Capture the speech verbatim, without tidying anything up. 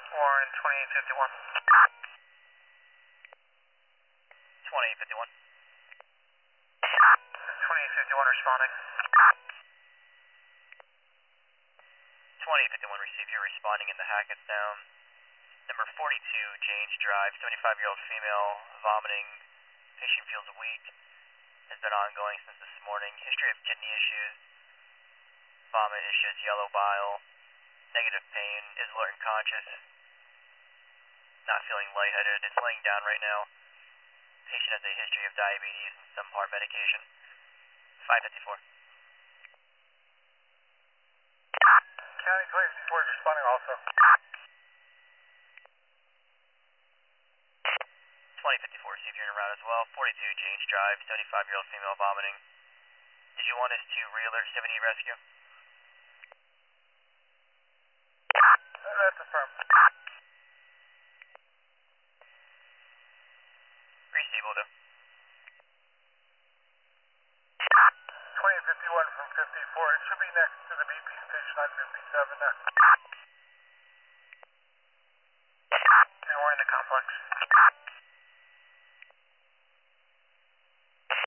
Warren, twenty-eight fifty-one. twenty-eight fifty-one. twenty-eight fifty-one responding. twenty-eight fifty-one received. You're responding in the Hackettstown. Number forty-two, James Drive, seventy-five-year-old female, vomiting. Patient feels weak. Has been ongoing since this morning. History of kidney issues. Vomit issues, yellow bile. Negative pain. Is alert and conscious. Not feeling lightheaded. It's laying down right now. Patient has a history of diabetes and some heart medication. five fifty-four. County twenty fifty-four is responding also. twenty fifty-four, see if you're in route as well. forty-two, James Drive, seventy-five-year-old female vomiting. Did you want us to re-alert seven eight rescue? That's affirmed. Receivable though. twenty fifty-one from fifty-four. It should be next to the B P station on fifty-seven there. And we're in the complex.